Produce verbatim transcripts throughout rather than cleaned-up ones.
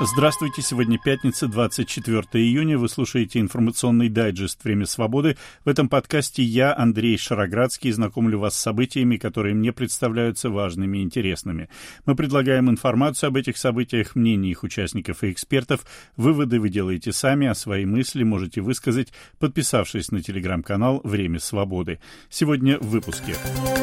Здравствуйте, сегодня пятница, двадцать четвёртого июня. Вы слушаете информационный дайджест «Время свободы». В этом подкасте я, Андрей Шароградский, знакомлю вас с событиями, которые мне представляются важными и интересными. Мы предлагаем информацию об этих событиях, мнения их участников и экспертов. Выводы вы делаете сами, а свои мысли можете высказать, подписавшись на телеграм-канал «Время свободы». Сегодня в выпуске.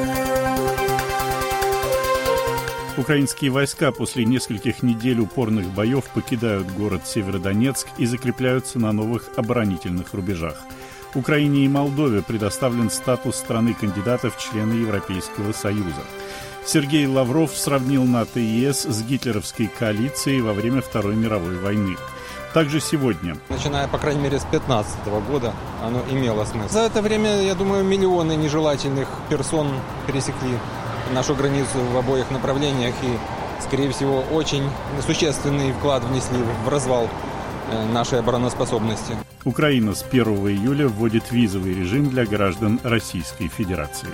Украинские войска после нескольких недель упорных боев покидают город Северодонецк и закрепляются на новых оборонительных рубежах. Украине и Молдове предоставлен статус страны-кандидата в члены Европейского Союза. Сергей Лавров сравнил НАТО и ЕС с гитлеровской коалицией во время Второй мировой войны. Также сегодня. Начиная, по крайней мере, с две тысячи пятнадцатого года оно имело смысл. За это время, я думаю, миллионы нежелательных персон пересекли нашу границу в обоих направлениях и, скорее всего, очень существенный вклад внесли в развал нашей обороноспособности. Украина с первого июля вводит визовый режим для граждан Российской Федерации.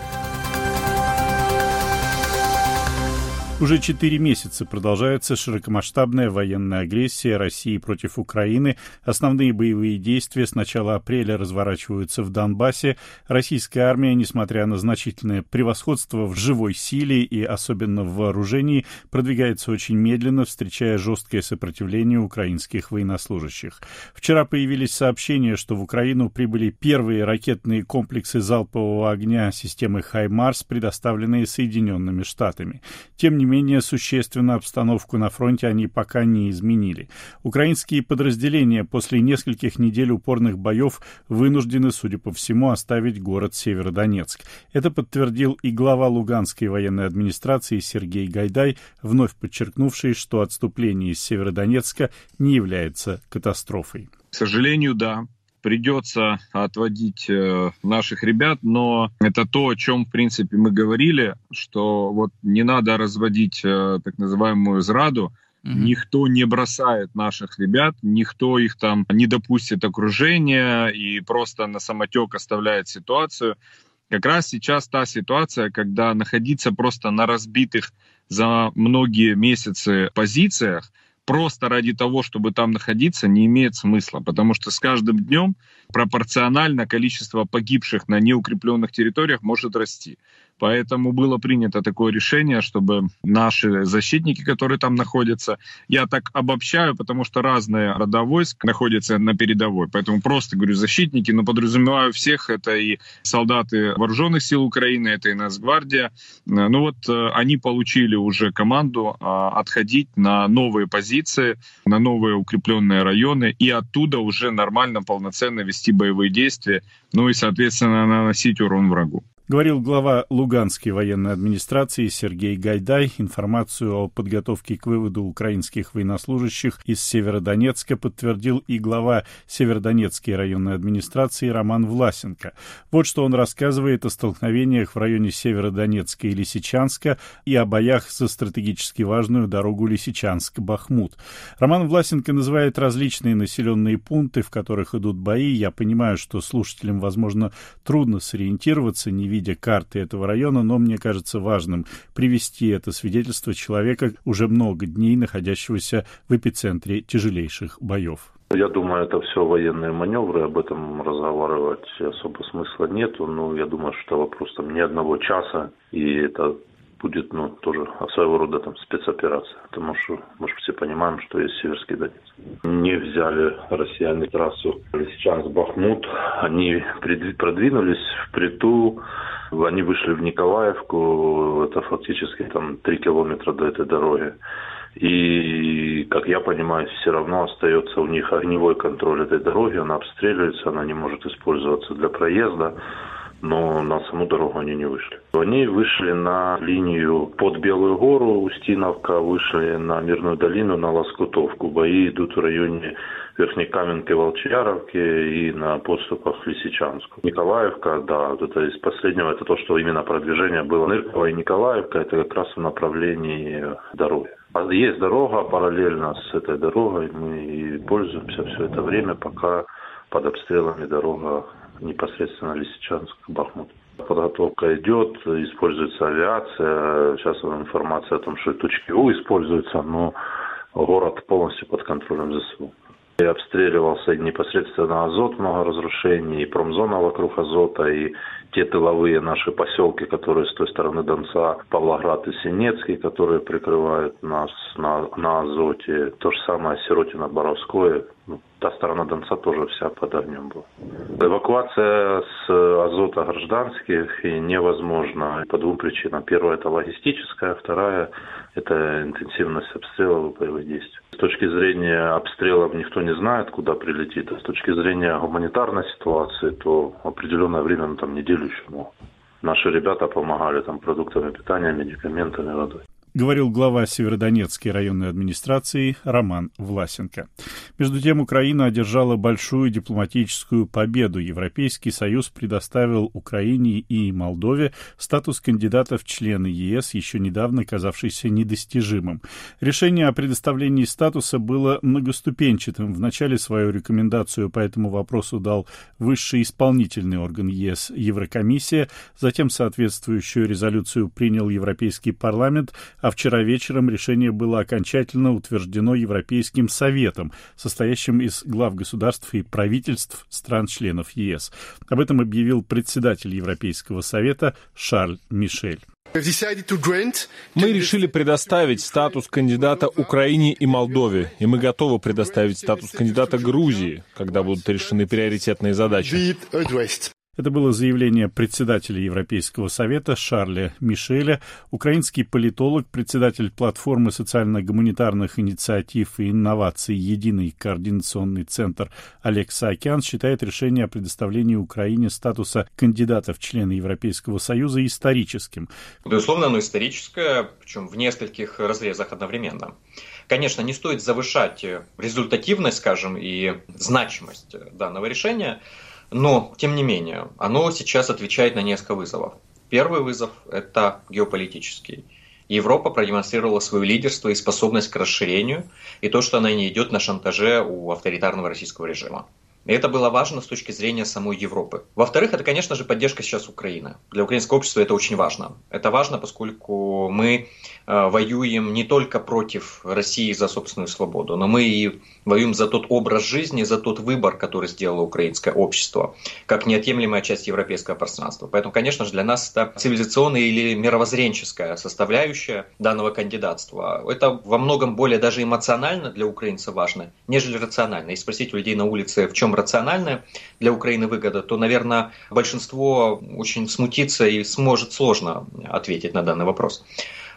Уже четыре месяца продолжается широкомасштабная военная агрессия России против Украины. Основные боевые действия с начала апреля разворачиваются в Донбассе. Российская армия, несмотря на значительное превосходство в живой силе и особенно в вооружении, продвигается очень медленно, встречая жесткое сопротивление украинских военнослужащих. Вчера появились сообщения, что в Украину прибыли первые ракетные комплексы залпового огня системы «Хаймарс», предоставленные Соединенными Штатами. Тем не менее, существенно обстановку на фронте они пока не изменили. Украинские подразделения после нескольких недель упорных боев вынуждены, судя по всему, оставить город Северодонецк. Это подтвердил и глава Луганской военной администрации Сергей Гайдай, вновь подчеркнувший, что отступление из Северодонецка не является катастрофой. К сожалению, да. Придется отводить э, наших ребят, но это то, о чем, в принципе, мы говорили, что вот не надо разводить э, так называемую зраду. Mm-hmm. Никто не бросает наших ребят, никто их там не допустит окружения и просто на самотек оставляет ситуацию. Как раз сейчас та ситуация, когда находиться просто на разбитых за многие месяцы позициях, просто ради того, чтобы там находиться, не имеет смысла, потому что с каждым днем пропорционально количество погибших на неукрепленных территориях может расти. Поэтому было принято такое решение, чтобы наши защитники, которые там находятся, я так обобщаю, потому что разные рода войск находятся на передовой, поэтому просто говорю защитники, но подразумеваю всех, это и солдаты вооруженных сил Украины, это и Нацгвардия. Ну вот они получили уже команду отходить на новые позиции, на новые укрепленные районы и оттуда уже нормально, полноценно вести боевые действия, ну и, соответственно, наносить урон врагу. Говорил глава Луганской военной администрации Сергей Гайдай. Информацию о подготовке к выводу украинских военнослужащих из Северодонецка подтвердил и глава Северодонецкой районной администрации Роман Власенко. Вот что он рассказывает о столкновениях в районе Северодонецка и Лисичанска и о боях за стратегически важную дорогу Лисичанск-Бахмут. Роман Власенко называет различные населенные пункты, в которых идут бои. Я понимаю, что слушателям, возможно, трудно сориентироваться, не видя карты этого района, но мне кажется важным привести это свидетельство человека, уже много дней находящегося в эпицентре тяжелейших боев. Я думаю, это все военные маневры, об этом разговаривать особо смысла нету, но я думаю, что вопрос там не одного часа, и это будет, ну, тоже своего рода там спецоперация, потому что мы же все понимаем, что есть Северский Донец. Не взяли россияне трассу Лисичанск-Бахмут, они продвинулись впритул, они вышли в Николаевку, это фактически там три километра до этой дороги. И, как я понимаю, все равно остается у них огневой контроль этой дороги, она обстреливается, она не может использоваться для проезда, но на саму дорогу они не вышли. Они вышли на линию под Белую гору, Устиновка, вышли на Мирную долину, на Лоскутовку. Бои идут в районе Верхнекаменки, Волчьяровки и на подступах к Лисичанску. Николаевка, да, вот это из последнего, это то, что именно продвижение было. Нырково и Николаевка, это как раз в направлении дороги. Есть дорога параллельно с этой дорогой, мы и пользуемся все это время, пока под обстрелами дорога непосредственно Лисичанск-Бахмут. Подготовка идет, используется авиация. Сейчас информация о том, что точки У используются, но город полностью под контролем ЗСУ. И обстреливался и непосредственно Азот, много разрушений, и промзона вокруг Азота, и те тыловые наши поселки, которые с той стороны Донца, Павлоград и Синецкий, которые прикрывают нас на, на Азоте. То же самое Сиротино, Боровское. Ну, та сторона Донца тоже вся под огнем была. Эвакуация с Азота гражданских и невозможна по двум причинам. Первая – это логистическая, вторая – это интенсивность обстрелов и боевых действий. С точки зрения обстрелов никто не знает, куда прилетит. А с точки зрения гуманитарной ситуации, то определенное время, ну там неделю еще могут. Наши ребята помогали там продуктами питания, медикаментами, водой. Говорил глава Северодонецкой районной администрации Роман Власенко. Между тем, Украина одержала большую дипломатическую победу. Европейский Союз предоставил Украине и Молдове статус кандидата в члены ЕС, еще недавно казавшийся недостижимым. Решение о предоставлении статуса было многоступенчатым. Вначале свою рекомендацию по этому вопросу дал высший исполнительный орган ЕС Еврокомиссия, затем соответствующую резолюцию принял Европейский парламент, а вчера вечером решение было окончательно утверждено Европейским Советом, состоящим из глав государств и правительств стран-членов ЕС. Об этом объявил председатель Европейского Совета Шарль Мишель. Мы решили предоставить статус кандидата Украине и Молдове, и мы готовы предоставить статус кандидата Грузии, когда будут решены приоритетные задачи. Это было заявление председателя Европейского совета Шарля Мишеля. Украинский политолог, председатель платформы социально-гуманитарных инициатив и инноваций «Единый координационный центр» Олег Саакян считает решение о предоставлении Украине статуса кандидата в члены Европейского Союза историческим. Безусловно, оно историческое, причем в нескольких разрезах одновременно. Конечно, не стоит завышать результативность, скажем, и значимость данного решения, но, тем не менее, оно сейчас отвечает на несколько вызовов. Первый вызов – это геополитический. Европа продемонстрировала свое лидерство и способность к расширению, и то, что она не идет на шантаже у авторитарного российского режима. И это было важно с точки зрения самой Европы. Во-вторых, это, конечно же, поддержка сейчас Украины. Для украинского общества это очень важно. Это важно, поскольку мы э, воюем не только против России за собственную свободу, но мы и воюем за тот образ жизни, за тот выбор, который сделало украинское общество, как неотъемлемая часть европейского пространства. Поэтому, конечно же, для нас это цивилизационная или мировоззренческая составляющая данного кандидатства. Это во многом более даже эмоционально для украинцев важно, нежели рационально. Если спросить у людей на улице, в чем рациональная для Украины выгода, то, наверное, большинство очень смутится и сможет сложно ответить на данный вопрос.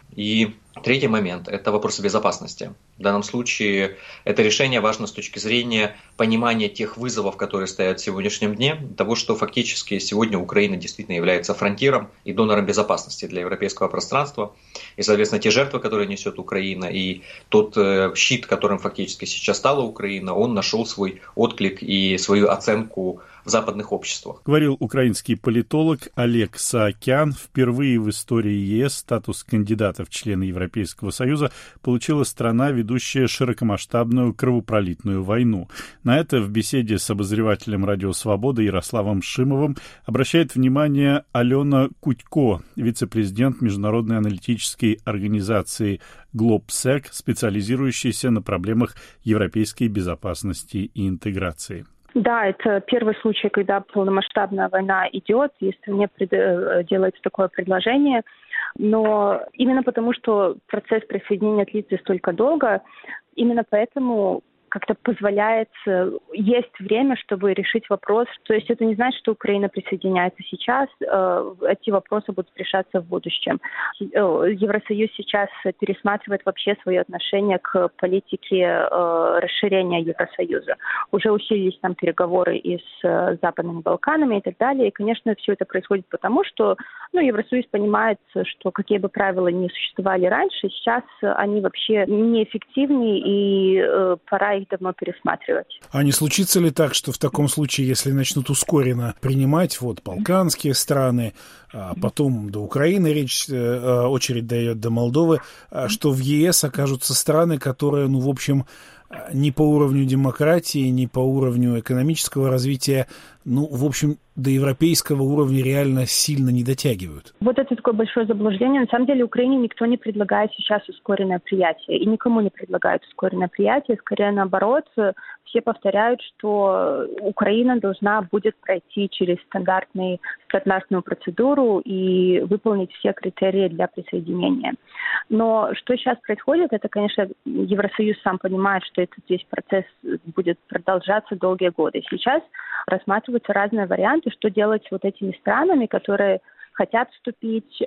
И третий момент – это вопрос безопасности. В данном случае это решение важно с точки зрения понимания тех вызовов, которые стоят в сегодняшнем дне, того, что фактически сегодня Украина действительно является фронтиром и донором безопасности для европейского пространства. И, соответственно, те жертвы, которые несет Украина, и тот щит, которым фактически сейчас стала Украина, он нашел свой отклик и свою оценку в западных обществах. Говорил украинский политолог Олег Саакян. Впервые в истории ЕС статус кандидата в члены Европейского Союза получила страна, ведущая широкомасштабную кровопролитную войну. На это в беседе с обозревателем «Радио Свобода» Ярославом Шимовым обращает внимание Алена Кутько, вице-президент Международной аналитической организации GlobeSec, специализирующейся на проблемах европейской безопасности и интеграции. Да, это первый случай, когда полномасштабная война идет, и стране пред... делается такое предложение. Но именно потому, что процесс присоединения длится столько долго, именно поэтому как-то позволяет, есть время, чтобы решить вопрос. То есть это не значит, что Украина присоединяется сейчас, эти вопросы будут решаться в будущем. Евросоюз сейчас пересматривает вообще свое отношение к политике расширения Евросоюза. Уже усилились там переговоры и с Западными Балканами и так далее. И, конечно, все это происходит потому, что ну, Евросоюз понимает, что какие бы правила ни существовали раньше, сейчас они вообще неэффективны, и пора их давно пересматривать. А не случится ли так, что в таком случае, если начнут ускоренно принимать вот балканские страны, а потом до Украины речь, очередь дойдет до Молдовы, что в ЕС окажутся страны, которые, ну, в общем, ни по уровню демократии, ни по уровню экономического развития, ну, в общем, до европейского уровня реально сильно не дотягивают. Вот это такое большое заблуждение. На самом деле Украине никто не предлагает сейчас ускоренное приятие. И никому не предлагают ускоренное приятие. Скорее наоборот, все повторяют, что Украина должна будет пройти через стандартный, стандартную процедуру и выполнить все критерии для присоединения. Но что сейчас происходит, это, конечно, Евросоюз сам понимает, что этот весь процесс будет продолжаться долгие годы. Сейчас рассматриваются разные варианты, что делать с вот этими странами, которые хотят вступить,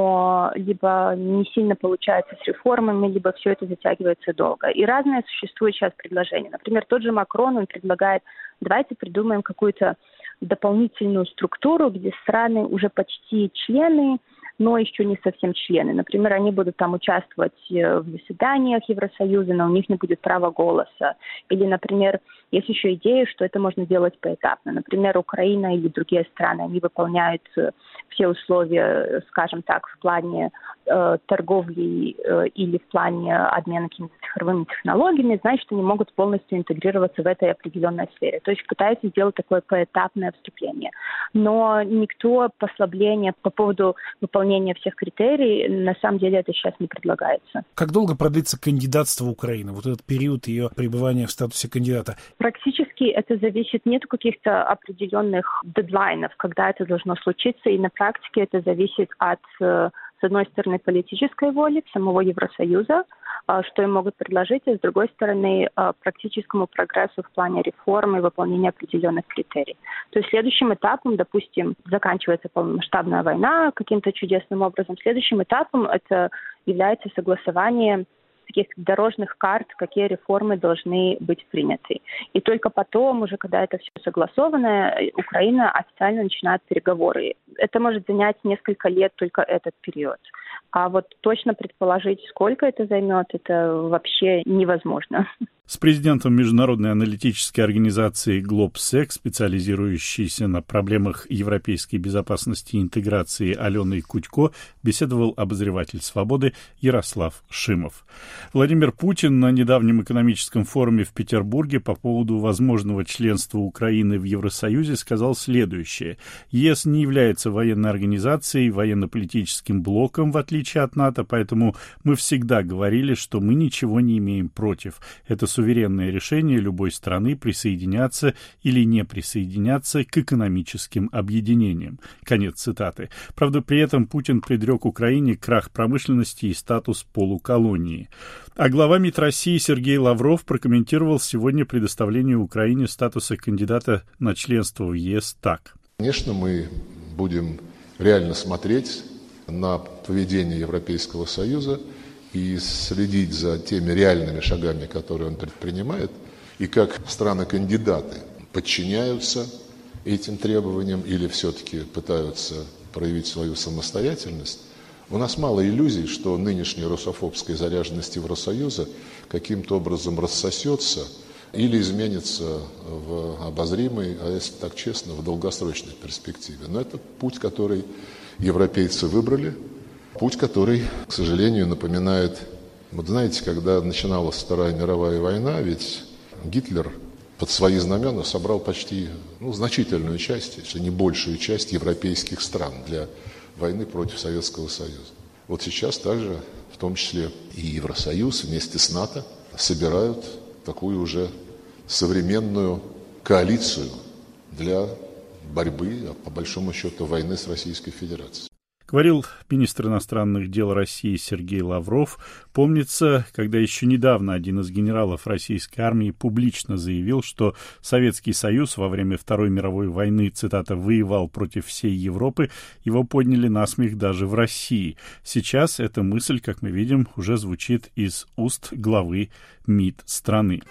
но либо не сильно получается с реформами, либо все это затягивается долго. И разные существуют сейчас предложения. Например, тот же Макрон, он предлагает, давайте придумаем какую-то дополнительную структуру, где страны уже почти члены, но еще не совсем члены. Например, они будут там участвовать в заседаниях Евросоюза, но у них не будет права голоса. Или, например, есть еще идея, что это можно делать поэтапно. Например, Украина или другие страны, они выполняют все условия, скажем так, в плане э, торговли э, или в плане обмена какими-то цифровыми технологиями, значит, они могут полностью интегрироваться в этой определенной сфере. То есть пытаются сделать такое поэтапное вступление. Но никто послабления по поводу выполнения всех критерий, на самом деле это сейчас не предлагается. Как долго продлится кандидатство Украины, вот этот период ее пребывания в статусе кандидата? Практически это зависит, нет каких-то определенных дедлайнов, когда это должно случиться, и на практике это зависит от, с одной стороны, политической воли самого Евросоюза, что им могут предложить, а с другой стороны, практическому прогрессу в плане реформы и выполнения определенных критерий. То есть следующим этапом, допустим, заканчивается полномасштабная война каким-то чудесным образом, следующим этапом это является согласование таких дорожных карт, какие реформы должны быть приняты. И только потом, уже когда это все согласовано, Украина официально начинает переговоры. Это может занять несколько лет, только этот период. А вот точно предположить, сколько это займет, это вообще невозможно. С президентом международной аналитической организации Globsec, специализирующейся на проблемах европейской безопасности и интеграции Аленой Кутько, беседовал обозреватель «Свободы» Ярослав Шимов. Владимир Путин на недавнем экономическом форуме в Петербурге по поводу возможного членства Украины в Евросоюзе сказал следующее. ЕС не является военной организацией, военно-политическим блоком, в отличие от НАТО, поэтому мы всегда говорили, что мы ничего не имеем против. Это суверенное решение любой страны присоединяться или не присоединяться к экономическим объединениям. Конец цитаты. Правда, при этом Путин предрек Украине крах промышленности и статус полуколонии. А глава МИД России Сергей Лавров прокомментировал сегодня предоставление Украине статуса кандидата на членство в ЕС так. Конечно, мы будем реально смотреть на поведение Европейского Союза и следить за теми реальными шагами, которые он предпринимает, и как страны-кандидаты подчиняются этим требованиям или все-таки пытаются проявить свою самостоятельность. У нас мало иллюзий, что нынешняя русофобская заряженность Евросоюза каким-то образом рассосется или изменится в обозримой, а если так честно, в долгосрочной перспективе. Но это путь, который европейцы выбрали, путь, который, к сожалению, напоминает... Вот знаете, когда начиналась Вторая мировая война, ведь Гитлер под свои знамена собрал почти, ну, значительную часть, если не большую часть европейских стран для войны против Советского Союза. Вот сейчас также, в том числе и Евросоюз вместе с НАТО, собирают такую уже современную коалицию для борьбы, по большому счету, войны с Российской Федерацией. Говорил министр иностранных дел России Сергей Лавров. Помнится, когда еще недавно один из генералов российской армии публично заявил, что Советский Союз во время Второй мировой войны, цитата, «воевал против всей Европы», его подняли на смех даже в России. Сейчас эта мысль, как мы видим, уже звучит из уст главы МИД страны.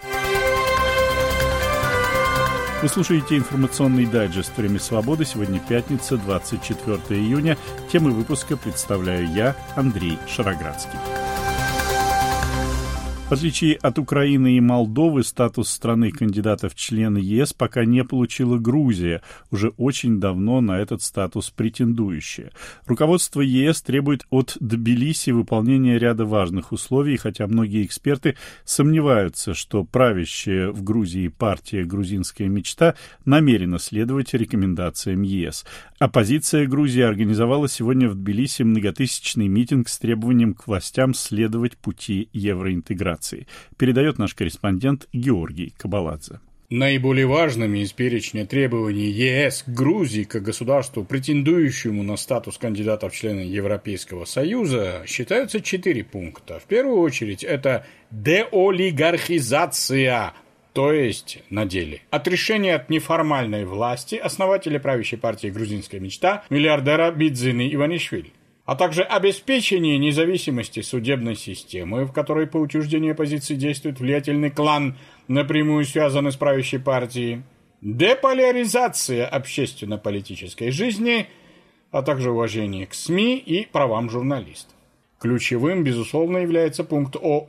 Вы слушаете информационный дайджест «Время свободы». Сегодня пятница, двадцать четвёртого июня. Темы выпуска представляю я, Андрей Шароградский. В отличие от Украины и Молдовы, статус страны-кандидата в члены ЕС пока не получила Грузия, уже очень давно на этот статус претендующая. Руководство ЕС требует от Тбилиси выполнения ряда важных условий, хотя многие эксперты сомневаются, что правящая в Грузии партия «Грузинская мечта» намерена следовать рекомендациям ЕС. Оппозиция Грузии организовала сегодня в Тбилиси многотысячный митинг с требованием к властям следовать пути евроинтеграции. Передает наш корреспондент Георгий Кабаладзе. Наиболее важными из перечня требований ЕС к Грузии как государству, претендующему на статус кандидата в члены Европейского Союза, считаются четыре пункта. В первую очередь это деолигархизация, то есть на деле. Отрешение от неформальной власти основателя правящей партии «Грузинская мечта» миллиардера Бидзины Иванишвили, а также обеспечение независимости судебной системы, в которой по утверждению оппозиции действует влиятельный клан, напрямую связанный с правящей партией, деполяризация общественно-политической жизни, а также уважение к СМИ и правам журналистов. Ключевым, безусловно, является пункт о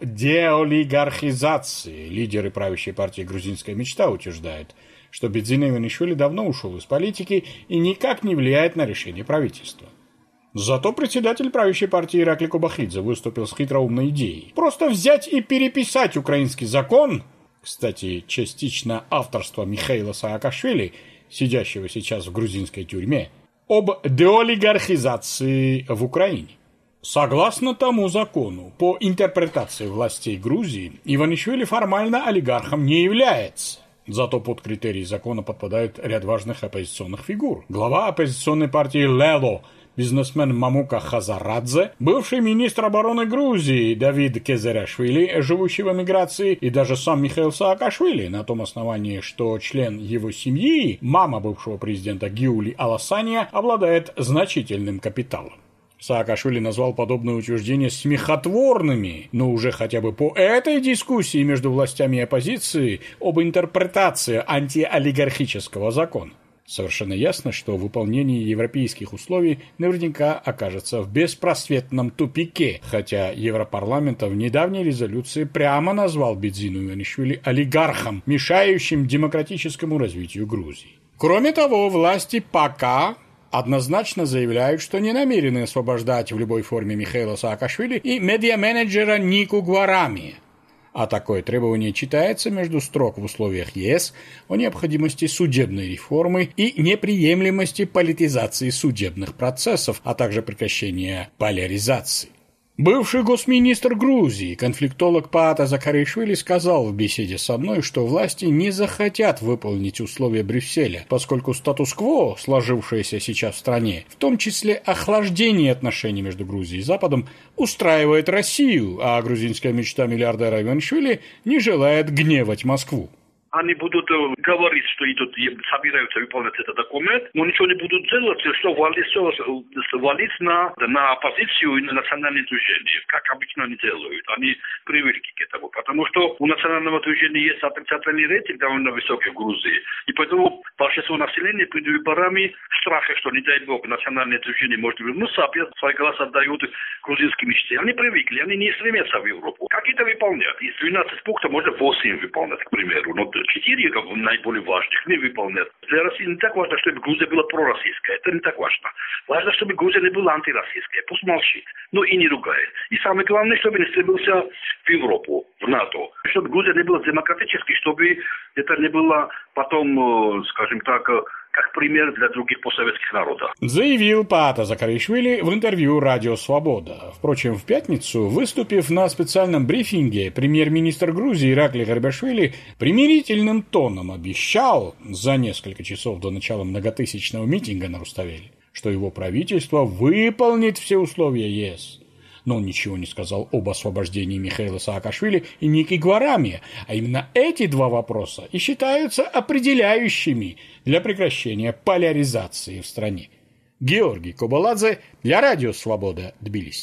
деолигархизации. Лидеры правящей партии «Грузинская мечта» утверждают, что Бидзина Иванишвили давно ушел из политики и никак не влияет на решение правительства. Зато председатель правящей партии Иракли Кобахидзе выступил с хитроумной идеей. Просто взять и переписать украинский закон, кстати, частично авторство Михаила Саакашвили, сидящего сейчас в грузинской тюрьме, об деолигархизации в Украине. Согласно тому закону, по интерпретации властей Грузии, Иванишвили формально олигархом не является. Зато под критерии закона подпадает ряд важных оппозиционных фигур. Глава оппозиционной партии «Лело», бизнесмен Мамука Хазарадзе, бывший министр обороны Грузии Давид Кезеряшвили, живущий в эмиграции, и даже сам Михаил Саакашвили, на том основании, что член его семьи, мама бывшего президента Гиули Аласания, обладает значительным капиталом. Саакашвили назвал подобные утверждения смехотворными, но уже хотя бы по этой дискуссии между властями и оппозицией об интерпретации антиолигархического закона совершенно ясно, что выполнение европейских условий наверняка окажется в беспросветном тупике, хотя Европарламент в недавней резолюции прямо назвал Бидзину Иванишвили олигархом, мешающим демократическому развитию Грузии. Кроме того, власти пока однозначно заявляют, что не намерены освобождать в любой форме Михаила Саакашвили и медиа-менеджера Нику Гварами. А такое требование читается между строк в условиях ЕС о необходимости судебной реформы и неприемлемости политизации судебных процессов, а также прекращения поляризации. Бывший госминистр Грузии, конфликтолог Паата Закаришвили, сказал в беседе со мной, что власти не захотят выполнить условия Брюсселя, поскольку статус-кво, сложившееся сейчас в стране, в том числе охлаждение отношений между Грузией и Западом, устраивает Россию, а грузинская мечта миллиардера Иванишвили не желает гневать Москву. Они будут говорить, что идут, собираются выполнять этот документ, но ничего не будут делать, что валить на, на оппозицию и на национальное движение, как обычно они делают. Они привыкли к этому, потому что у национального движения есть отрицательный рейтинг довольно высокий в Грузии, и поэтому большинство населения перед выборами в страхе, что, не дай бог, национальное движение может вернуться, опять свой голос отдают грузинским мечте. Они привыкли, они не стремятся в Европу. Какие-то выполнять. Из двенадцати пунктов можно восемь выполнять, к примеру, но четыре наиболее важных не выполнят. Для России не так важно, чтобы Грузия была пророссийская. Это не так важно. Важно, чтобы Грузия не была антироссийская. Пусть молчит, но и не ругает. И самое главное, чтобы не стремился в Европу, в НАТО. Чтобы Грузия не была демократической, чтобы это не было потом, скажем так, как пример для других постсоветских народов. Заявил Паата Закаришвили в интервью «Радио Свобода». Впрочем, в пятницу, выступив на специальном брифинге, премьер-министр Грузии Иракли Гарибашвили примирительным тоном обещал за несколько часов до начала многотысячного митинга на Руставели, что его правительство выполнит все условия ЕС. Но он ничего не сказал об освобождении Михаила Саакашвили и Ники Гварами, а именно эти два вопроса и считаются определяющими для прекращения поляризации в стране. Георгий Кабаладзе для Радио Свобода, Тбилиси.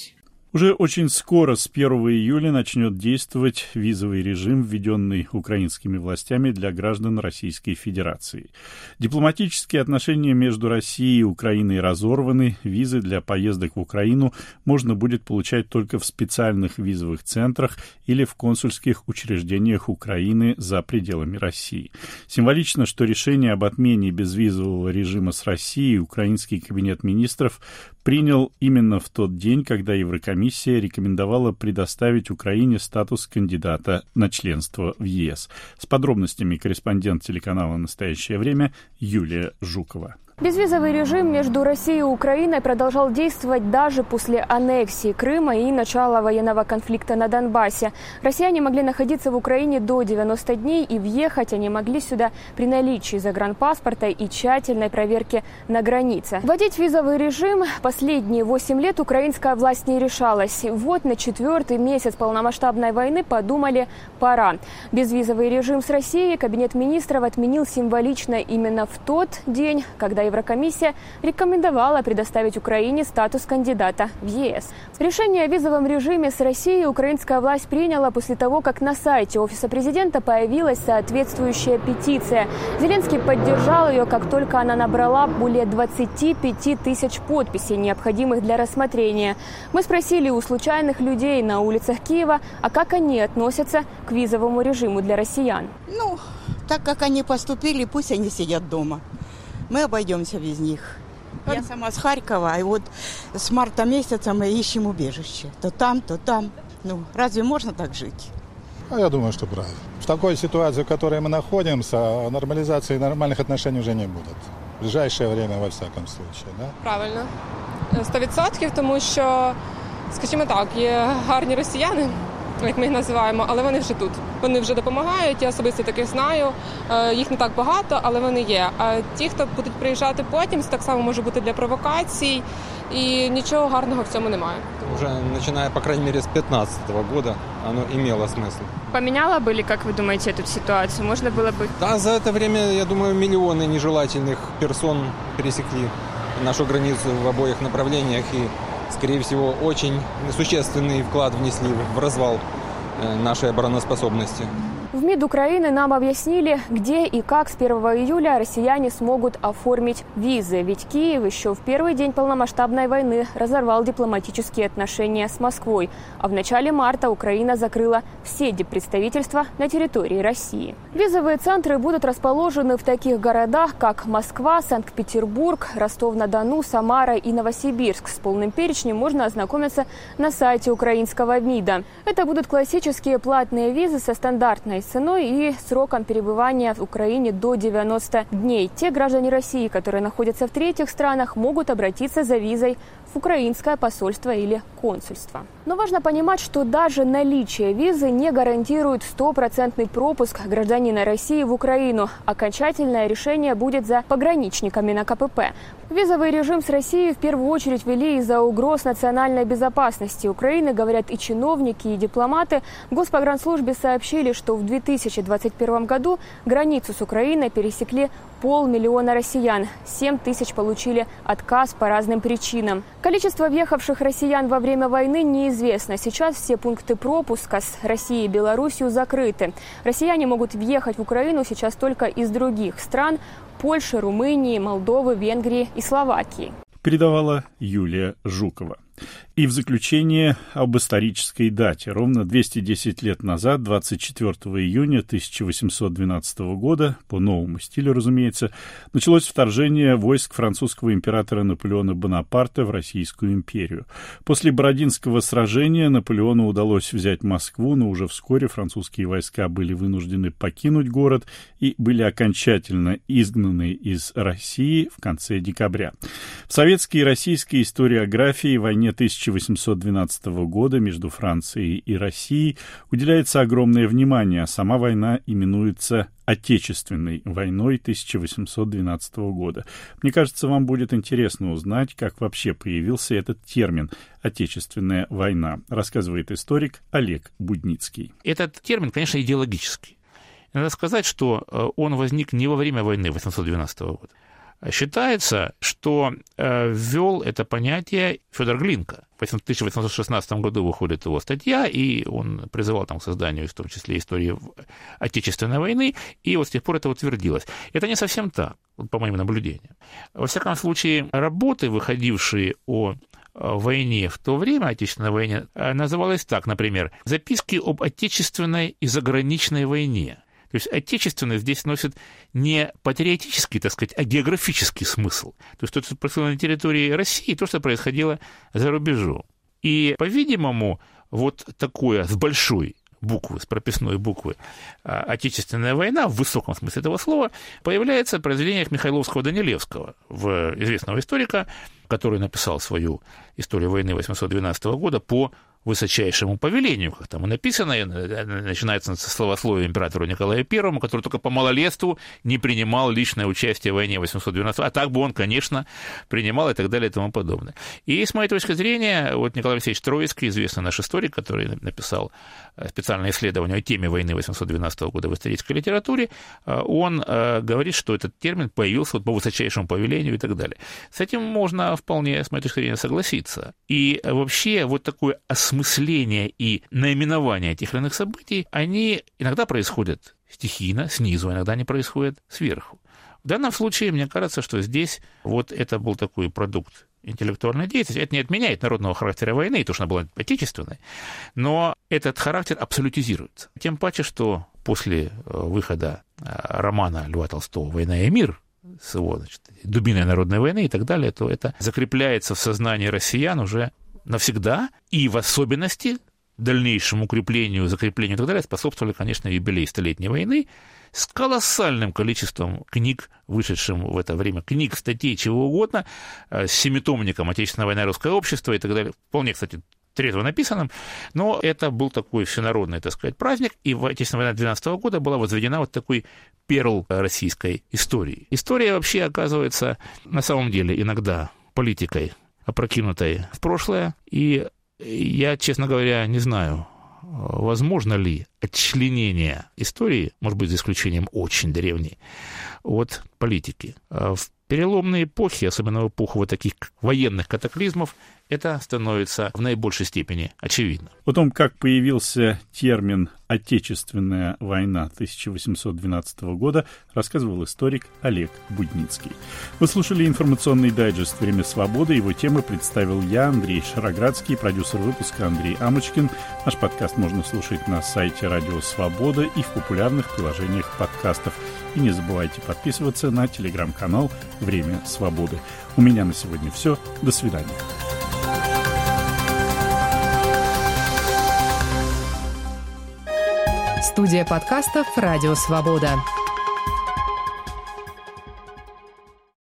Уже очень скоро, с первого июля, начнет действовать визовый режим, введенный украинскими властями для граждан Российской Федерации. Дипломатические отношения между Россией и Украиной разорваны. Визы для поездок в Украину можно будет получать только в специальных визовых центрах или в консульских учреждениях Украины за пределами России. Символично, что решение об отмене безвизового режима с Россией украинский кабинет министров принял именно в тот день, когда Еврокомиссия рекомендовала предоставить Украине статус кандидата на членство в ЕС. С подробностями корреспондент телеканала «Настоящее время» Юлия Жукова. Безвизовый режим между Россией и Украиной продолжал действовать даже после аннексии Крыма и начала военного конфликта на Донбассе. Россияне могли находиться в Украине до девяноста дней, и въехать они могли сюда при наличии загранпаспорта и тщательной проверке на границе. Вводить визовый режим последние восемь лет украинская власть не решалась. Вот на четвертый месяц полномасштабной войны подумали, пора. Безвизовый режим с Россией кабинет министров отменил символично именно в тот день, когда Еврокомиссия рекомендовала предоставить Украине статус кандидата в ЕС. Решение о визовом режиме с Россией украинская власть приняла после того, как на сайте Офиса президента появилась соответствующая петиция. Зеленский поддержал ее, как только она набрала более двадцати пяти тысяч подписей, необходимых для рассмотрения. Мы спросили у случайных людей на улицах Киева, а как они относятся к визовому режиму для россиян. Ну, так как они поступили, пусть они сидят дома. Мы обойдемся без них. Я сама с Харькова, и вот с марта месяца мы ищем убежище. То там, то там. Ну, разве можно так жить? А я думаю, что правильно. В такой ситуации, в которой мы находимся, нормализации нормальных отношений уже не будет. В ближайшее время, во всяком случае. Да? Правильно. Сто відсотків, тому що, скажімо так, є гарні росіяни, як ми їх називаємо, але вони вже тут. Вони вже допомагають, я особисто таких знаю. Їх не так багато, але вони є. А ті, хто будуть приїжджати потім, це так само може бути для провокацій, і нічого гарного в цьому немає. Уже начиная, по крайней мере, с пятнадцатого года оно имело смысл. Поменяло бы ли, как вы думаете, эту ситуацию? Можно было бы... Да, за это время, я думаю, миллионы нежелательных персон пересекли нашу границу в обоих направлениях и, скорее всего, очень существенный вклад внесли в развал нашей обороноспособности. В МИД Украины нам объяснили, где и как с первого июля россияне смогут оформить визы. Ведь Киев еще в первый день полномасштабной войны разорвал дипломатические отношения с Москвой. А в начале марта Украина закрыла все диппредставительства на территории России. Визовые центры будут расположены в таких городах, как Москва, Санкт-Петербург, Ростов-на-Дону, Самара и Новосибирск. С полным перечнем можно ознакомиться на сайте украинского МИДа. Это будут классические платные визы со стандартной ценой и сроком перебывания в Украине до девяноста дней. Те граждане России, которые находятся в третьих странах, могут обратиться за визой в украинское посольство или консульство. Но важно понимать, что даже наличие визы не гарантирует стопроцентный пропуск гражданина России в Украину. Окончательное решение будет за пограничниками на ка пэ пэ. Визовый режим с Россией в первую очередь ввели из-за угроз национальной безопасности Украины, говорят и чиновники, и дипломаты. В Госпогранслужбе сообщили, что в две тысячи двадцать первом году границу с Украиной пересекли полмиллиона россиян. семь тысяч получили отказ по разным причинам. Количество въехавших россиян во время войны неизвестно. Сейчас все пункты пропуска с Россией и Белоруссией закрыты. Россияне могут въехать в Украину сейчас только из других стран – Польши, Румынии, Молдовы, Венгрии и Словакии. Передавала Юлия Жукова. И в заключение об исторической дате. Ровно двести десять лет назад, двадцать четвёртого июня тысяча восемьсот двенадцатого года, по новому стилю, разумеется, началось вторжение войск французского императора Наполеона Бонапарта в Российскую империю. После Бородинского сражения Наполеону удалось взять Москву, но уже вскоре французские войска были вынуждены покинуть город и были окончательно изгнаны из России в конце декабря. В советской и российской историографии войне тысяча восемьсот двенадцатого года между Францией и Россией уделяется огромное внимание, а сама война именуется Отечественной войной тысяча восемьсот двенадцатого года. Мне кажется, вам будет интересно узнать, как вообще появился этот термин «Отечественная война», рассказывает историк Олег Будницкий. Этот термин, конечно, идеологический. Надо сказать, что он возник не во время войны восемьсот двенадцатого года, Считается, что э, ввел это понятие Федор Глинка. В тысяча восемьсот шестнадцатом году выходит его статья, и он призывал там к созданию, в том числе, истории Отечественной войны, и вот с тех пор это утвердилось. Это не совсем так, по моим наблюдениям. Во всяком случае, работы, выходившие о войне в то время, Отечественной войне, называлось так, например, «Записки об Отечественной и заграничной войне». То есть отечественность здесь носит не патриотический, так сказать, а географический смысл. То есть то, что происходило на территории России, и то, что происходило за рубежом. И, по-видимому, вот такое с большой буквы, с прописной буквы «Отечественная война» в высоком смысле этого слова появляется в произведениях Михайловского-Данилевского, в известного историка, который написал свою историю войны восемьсот двенадцатого года по высочайшему повелению, как там и написано, начинается со словословия императору Николаю Первому, который только по малолетству не принимал личное участие в войне восемьсот двенадцатого, а так бы он, конечно, принимал и так далее и тому подобное. И с моей точки зрения, вот Николай Алексеевич Троицкий, известный наш историк, который написал специальное исследование о теме войны восемьсот двенадцатого года в исторической литературе, он говорит, что этот термин появился вот по высочайшему повелению и так далее. С этим можно вполне, с моей точки зрения, согласиться. И вообще вот такое осмысление и наименование тех или иных событий, они иногда происходят стихийно, снизу, иногда они происходят сверху. В данном случае, мне кажется, что здесь вот это был такой продукт интеллектуальной деятельности. Это не отменяет народного характера войны, то, что она была отечественной, но этот характер абсолютизируется. Тем паче, что после выхода романа Льва Толстого «Война и мир», с его, значит, дубиной народной войны и так далее, то это закрепляется в сознании россиян уже навсегда, и в особенности дальнейшему укреплению, закреплению и так далее способствовали, конечно, юбилей Столетней войны с колоссальным количеством книг, вышедшим в это время, книг, статей, чего угодно, с семитомником «Отечественная война и русское общество» и так далее. Вполне, кстати, трезво написанным, но это был такой всенародный, так сказать, праздник, и в Отечественной войне двенадцатого года была возведена вот такой перл российской истории. История вообще оказывается на самом деле иногда политикой, опрокинутой в прошлое, и я, честно говоря, не знаю, возможно ли отчленение истории, может быть, за исключением очень древней, от политики. В переломные эпохи, особенно в эпоху вот таких военных катаклизмов, это становится в наибольшей степени очевидно. О том, как появился термин «Отечественная война» тысяча восемьсот двенадцатого года, рассказывал историк Олег Будницкий. Вы слушали информационный дайджест «Время свободы». Его темы представил я, Андрей Шароградский, продюсер выпуска Андрей Амочкин. Наш подкаст можно слушать на сайте «Радио Свобода» и в популярных приложениях подкастов. И не забывайте подписываться на телеграм-канал «Время свободы». У меня на сегодня все. До свидания. Студия подкастов «Радио Свобода».